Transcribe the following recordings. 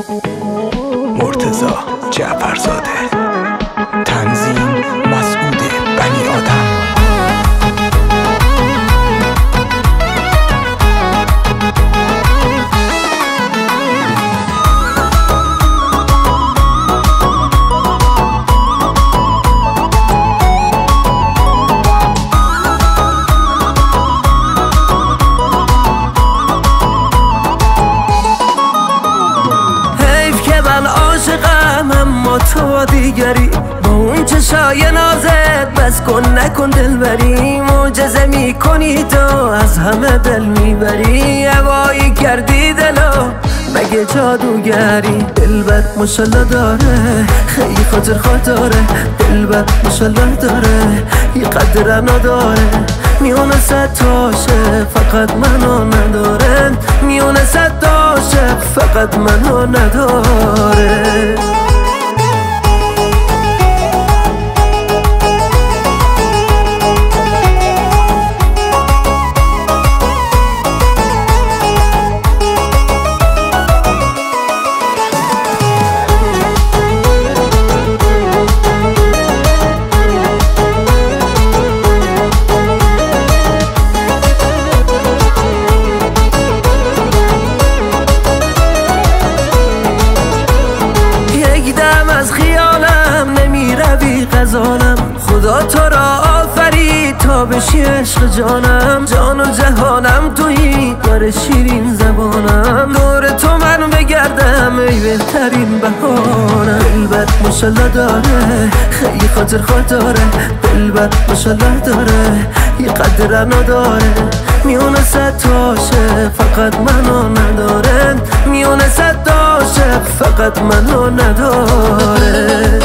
مرتضی جعفرزاده. تنظیم مسعود بنی آدم. اما تو دیگری با اون چشای نازت بس کن نکن دلبری. معجزه میکنی تو از همه دل میبری. هوایی کردی دلو مگه جادوگری. دلبر ماشالله داره خیلی خاطر داره. دلبر ماشالله داره یه قدر نداره. میونه صد تاشه فقط منو نداره. میونه صد تاشه فقط منو نداره. از خیالم نمیروی غزالم. خدا تو را آفرید تا بشی عشق جانم. جان و جهانم تویی یار شیرین زبانم. دور تو من بگردم ای بهترین بهانم. دلبر ماشالله داره خیلی خاطر داره. دلبر ماشالله داره یه قدر نداره. میونه صد تاشه فقط منو نداره. میونه صد تاشه فقط منو نداره.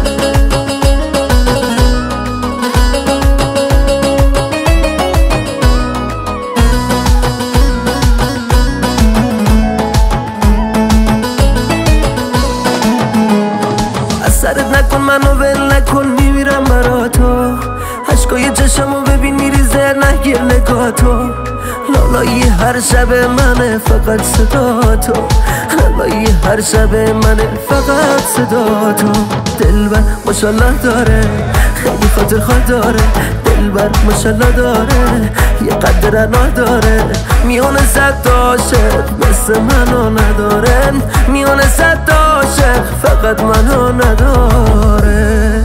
از سرت نکن منو ول نکن میمیرم برا تو. عشقای چشمو ببین میریزه نگیر نگاه تو. لالایی هر شب منه فقط صدا تو. لالایی هر شب منه فقط صدا تو. دلبر ماشالله داره خیلی خاطر داره. دلبر ماشالله داره یه قدر نداره. میونه صد عاشق مثل منو نداره. میونه صد عاشق فقط منو نداره.